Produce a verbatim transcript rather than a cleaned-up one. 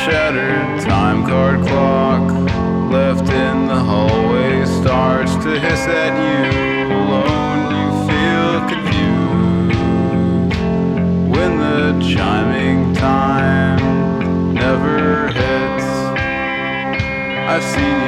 shattered time card clock left in the hallway starts to hiss at you. Alone you feel confused when the chiming time never hits. I've seen you